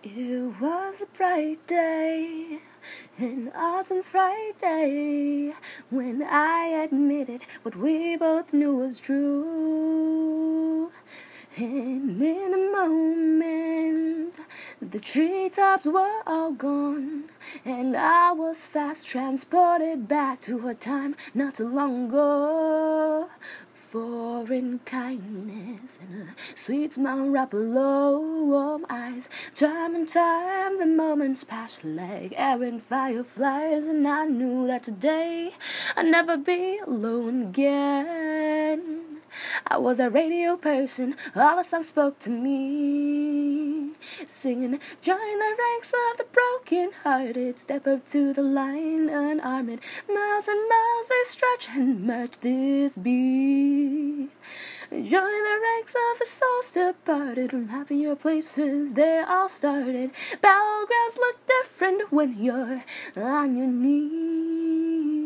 It was a bright day, an autumn Friday, when I admitted what we both knew was true. And in a moment, the treetops were all gone, and I was fast transported back to a time not too long ago. Foreign kindness and a sweet smile wrapped below warm eyes. Time and time the moments passed like errant fireflies, and I knew that today I'd never be alone again. I was a radio person, all the songs spoke to me, singing, join the ranks of the broken-hearted, step up to the line unarmed, miles and miles they stretch and march this beat. Join the ranks of the souls departed from happier places they all started. Battlegrounds look different when you're on your knees.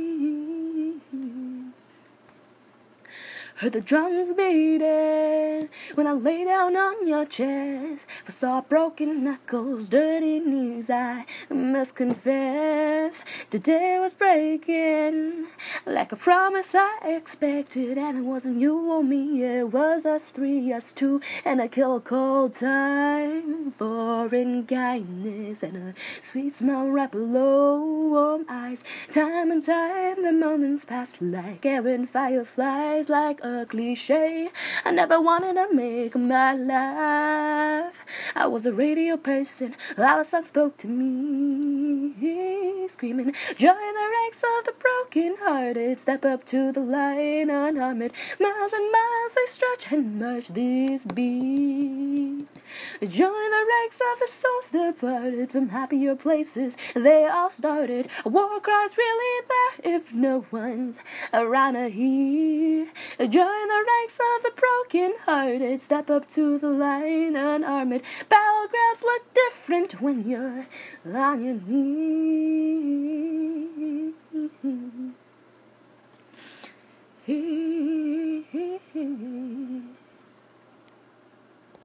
Heard the drums beating when I lay down on your chest. For saw broken knuckles, dirty knees, I must confess. Today was breaking like a promise I expected. And it wasn't you or me, it was us three, us two. And I kill a cold time, foreign kindness, and a sweet smile wrapped below warm eyes. Time and time the moments passed like errant fireflies, like a cliche I never wanted to make my life. I was a radio person, all the songs spoke to me, screaming, join the ranks of the broken-hearted, step up to the line unarmed, miles and miles they stretch and march this beat. Join the ranks of the souls departed from happier places they all started. A war cry's really there if no one's around to hear. Join the ranks of the broken-hearted, step up to the line unarmed. Battlegrounds look different when you're on your knees.